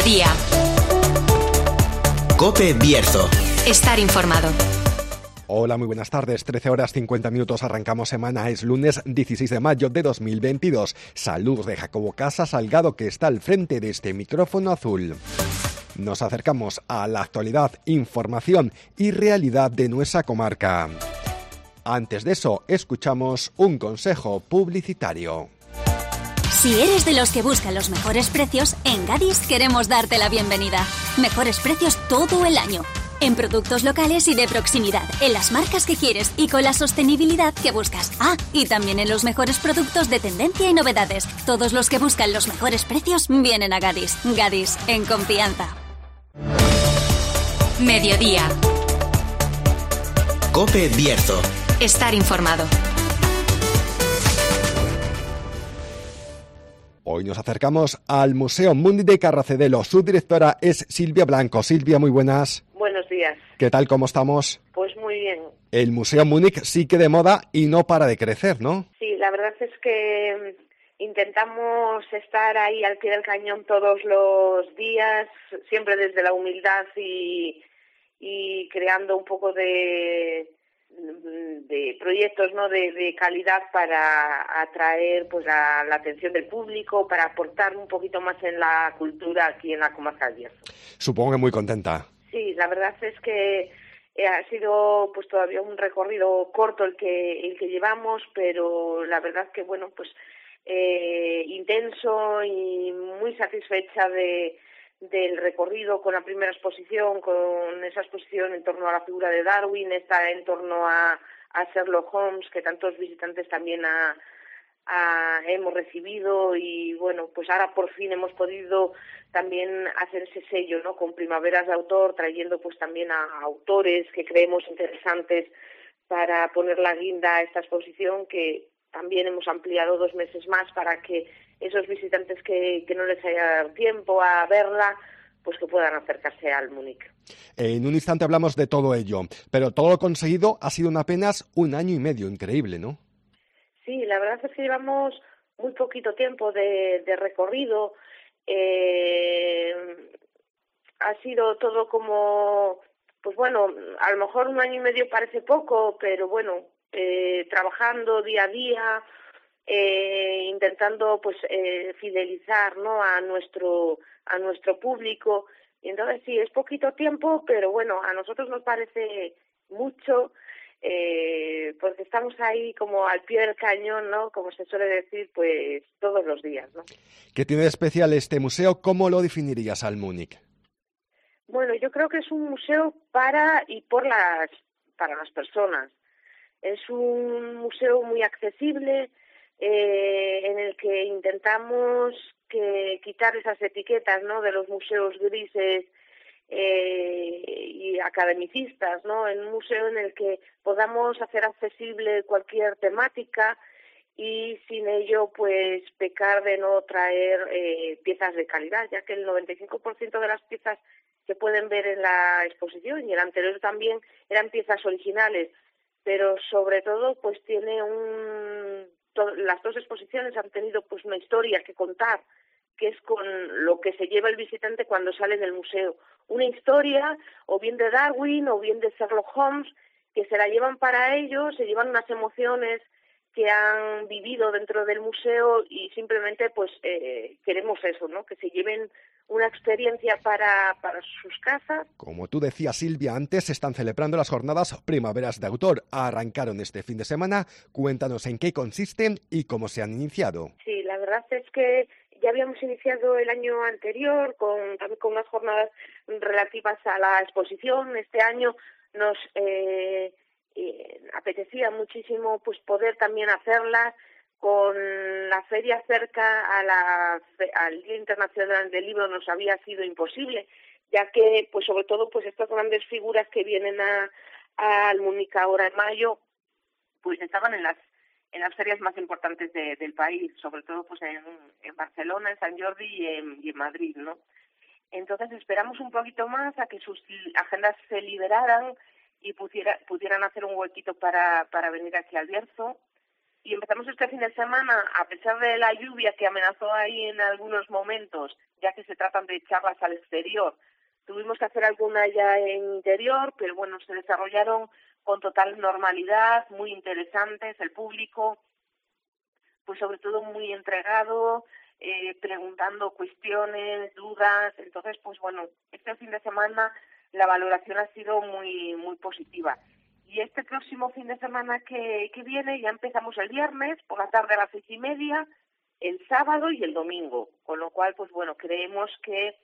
Mediodía. COPE Bierzo. Estar informado. Hola, muy buenas tardes. 13:50, arrancamos semana. Es lunes 16 de mayo de 2022. Saludos de Jacobo Casa Salgado, que está al frente de este micrófono azul. Nos acercamos a la actualidad, información y realidad de nuestra comarca. Antes de eso, escuchamos un consejo publicitario. Si eres de los que buscan los mejores precios, en Gadis queremos darte la bienvenida. Mejores precios todo el año. En productos locales y de proximidad, en las marcas que quieres y con la sostenibilidad que buscas. Ah, y también en los mejores productos de tendencia y novedades. Todos los que buscan los mejores precios vienen a Gadis. Gadis, en confianza. Mediodía. COPE Bierzo. Estar informado. Hoy nos acercamos al Museo Mundi de Carracedelo. Su directora es Silvia Blanco. Silvia, muy buenas. Buenos días. ¿Qué tal? ¿Cómo estamos? Pues muy bien. El Museo Múnich sí que de moda y no para de crecer, ¿no? Sí, la verdad es que intentamos estar ahí al pie del cañón todos los días, siempre desde la humildad y creando un poco de proyectos, ¿no?, de calidad para atraer pues la atención del público, para aportar un poquito más en la cultura aquí en la comarca del Bierzo. Supongo que muy contenta. Sí, la verdad es que ha sido pues todavía un recorrido corto el que llevamos, pero la verdad que bueno, pues intenso y muy satisfecha del recorrido con la primera exposición, con esa exposición en torno a la figura de Darwin, esta en torno a Sherlock Holmes, que tantos visitantes también hemos recibido, y bueno, pues ahora por fin hemos podido también hacer ese sello, ¿no?, con primaveras de autor, trayendo pues también a autores que creemos interesantes para poner la guinda a esta exposición, que también hemos ampliado 2 meses más para que esos visitantes que no les haya dado tiempo a verla, pues que puedan acercarse al Múnich. En un instante hablamos de todo ello, pero todo lo conseguido ha sido en apenas 1 año y medio. Increíble, ¿no? Sí, la verdad es que llevamos muy poquito tiempo de recorrido. Ha sido todo como, pues bueno, a lo mejor 1 año y medio parece poco, pero bueno, trabajando día a día, intentando pues fidelizar, ¿no?, a nuestro público. Y entonces sí, es poquito tiempo, pero bueno, a nosotros nos parece mucho, porque estamos ahí como al pie del cañón, ¿no?, como se suele decir, pues todos los días, ¿no? ¿Qué tiene de especial este museo? ¿Cómo lo definirías al Múnich? Bueno, yo creo que es un museo para las personas. Es un museo muy accesible, en el que intentamos quitar esas etiquetas, ¿no?, de los museos grises y academicistas, ¿no?, en un museo en el que podamos hacer accesible cualquier temática y sin ello pues pecar de no traer piezas de calidad, ya que el 95% de las piezas que pueden ver en la exposición y el anterior también eran piezas originales, pero sobre todo pues tiene las 2 exposiciones han tenido pues una historia que contar, que es con lo que se lleva el visitante cuando sale del museo, una historia o bien de Darwin o bien de Sherlock Holmes, que se la llevan para ellos, se llevan unas emociones que han vivido dentro del museo y simplemente pues queremos eso, ¿no?, que se lleven una experiencia para sus casas. Como tú decías, Silvia, antes se están celebrando las jornadas Primaveras de Autor. Arrancaron este fin de semana. Cuéntanos en qué consisten y cómo se han iniciado. Sí, la verdad es que ya habíamos iniciado el año anterior también con unas jornadas relativas a la exposición. Este año nos apetecía muchísimo pues poder también hacerlas con la feria cerca al Día Internacional del Libro. Nos había sido imposible, ya que pues sobre todo pues estas grandes figuras que vienen al Múnich ahora en mayo pues estaban en las ferias más importantes del país, sobre todo pues en Barcelona, en San Jordi y en Madrid, ¿no? Entonces esperamos un poquito más a que sus agendas se liberaran y pudieran hacer un huequito para venir aquí al Bierzo. Y empezamos este fin de semana, a pesar de la lluvia que amenazó ahí en algunos momentos, ya que se tratan de charlas al exterior. Tuvimos que hacer alguna ya en interior, pero bueno, se desarrollaron con total normalidad, muy interesantes, el público, pues sobre todo muy entregado, preguntando cuestiones, dudas. Entonces, pues bueno, este fin de semana la valoración ha sido muy muy positiva. Y este próximo fin de semana que viene ya empezamos el viernes por la tarde a las 6:30, el sábado y el domingo, con lo cual, pues bueno, creemos que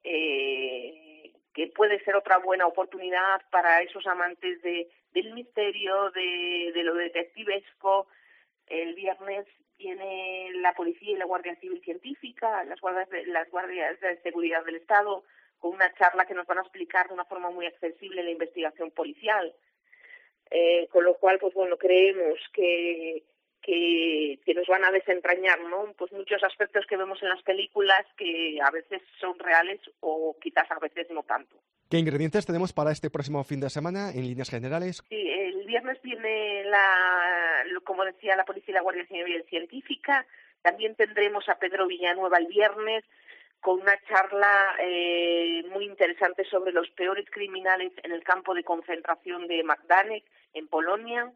puede ser otra buena oportunidad para esos amantes del misterio, de lo detectivesco. El viernes viene la policía y la Guardia Civil Científica, las guardias de seguridad del Estado, con una charla que nos van a explicar de una forma muy accesible la investigación policial. Con lo cual, pues bueno, creemos que nos van a desentrañar, ¿no? Pues muchos aspectos que vemos en las películas que a veces son reales o quizás a veces no tanto. ¿Qué ingredientes tenemos para este próximo fin de semana en líneas generales? Sí, el viernes viene como decía, la policía y la Guardia Civil Científica. También tendremos a Pedro Villanueva el viernes con una charla muy interesante sobre los peores criminales en el campo de concentración de Majdanek en Polonia.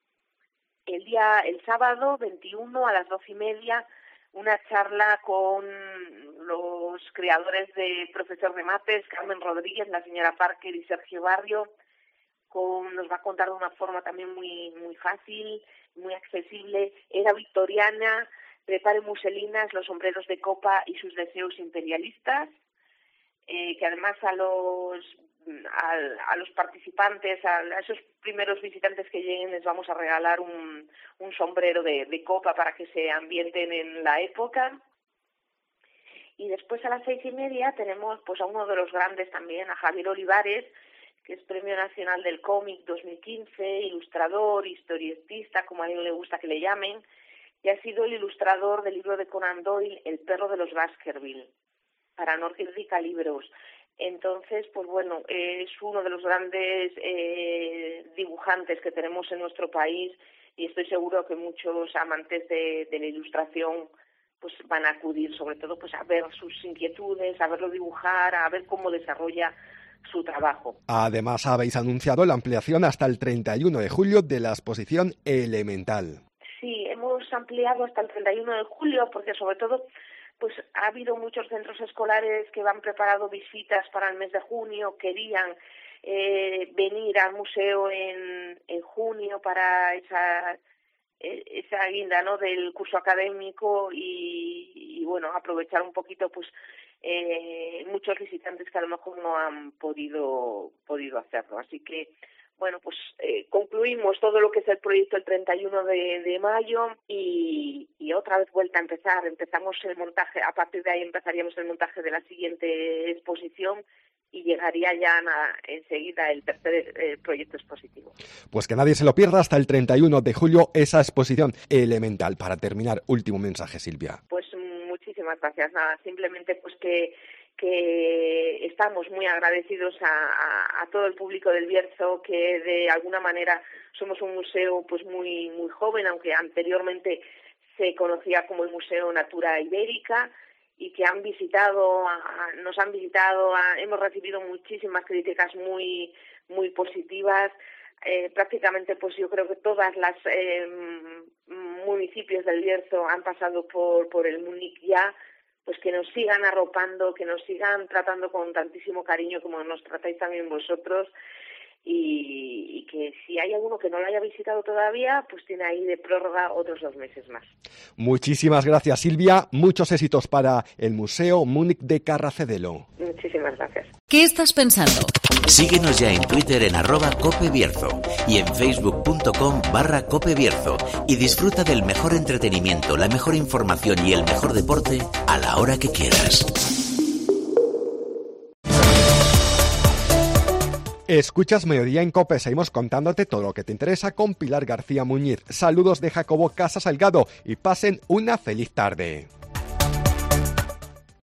El sábado 21 a las 12:30, una charla con los creadores de Profesor de Mates, Carmen Rodríguez, la señora Parker y Sergio Barrio. Nos va a contar de una forma también muy muy fácil, muy accesible. Era victoriana, prepare muselinas, los sombreros de copa y sus deseos imperialistas, que además a los participantes, a esos primeros visitantes que lleguen, les vamos a regalar un sombrero de copa para que se ambienten en la época. Y después a las 6:30 tenemos pues a uno de los grandes también, a Javier Olivares, que es Premio Nacional del Cómic 2015, ilustrador, historietista, como a él le gusta que le llamen, y ha sido el ilustrador del libro de Conan Doyle, El perro de los Baskerville, para Nordica Libros. Entonces, pues bueno, es uno de los grandes dibujantes que tenemos en nuestro país, y estoy seguro que muchos amantes de la ilustración pues van a acudir, sobre todo pues a ver sus inquietudes, a verlo dibujar, a ver cómo desarrolla su trabajo. Además, habéis anunciado la ampliación hasta el 31 de julio de la exposición Elemental. Sí, hemos ampliado hasta el 31 de julio porque sobre todo pues ha habido muchos centros escolares que han preparado visitas para el mes de junio, querían venir al museo en junio para esa guinda, ¿no?, del curso académico y bueno, aprovechar un poquito pues muchos visitantes que a lo mejor no han podido hacerlo. Así que bueno, pues concluimos todo lo que es el proyecto el 31 de mayo y otra vez vuelta a empezar. Empezamos el montaje, a partir de ahí empezaríamos el montaje de la siguiente exposición y llegaría ya enseguida el tercer proyecto expositivo. Pues que nadie se lo pierda hasta el 31 de julio esa exposición Elemental. Para terminar, último mensaje, Silvia. Pues muchísimas gracias. Nada, simplemente pues que estamos muy agradecidos a todo el público del Bierzo, que de alguna manera somos un museo pues muy muy joven, aunque anteriormente se conocía como el Museo Natura Ibérica, y que nos han visitado, hemos recibido muchísimas críticas muy muy positivas. Prácticamente pues yo creo que todas las municipios del Bierzo han pasado por el Múnich ya. Pues que nos sigan arropando, que nos sigan tratando con tantísimo cariño como nos tratáis también vosotros, y que si hay alguno que no lo haya visitado todavía, pues tiene ahí de prórroga otros 2 meses más. Muchísimas gracias, Silvia. Muchos éxitos para el Museo Múnich de Carracedelo. Muchísimas gracias. ¿Qué estás pensando? Síguenos ya en Twitter en @copebierzo y en facebook.com/copebierzo y disfruta del mejor entretenimiento, la mejor información y el mejor deporte a la hora que quieras. Escuchas Mediodía en COPE, seguimos contándote todo lo que te interesa con Pilar García Muñiz. Saludos de Jacobo Casa Salgado y pasen una feliz tarde.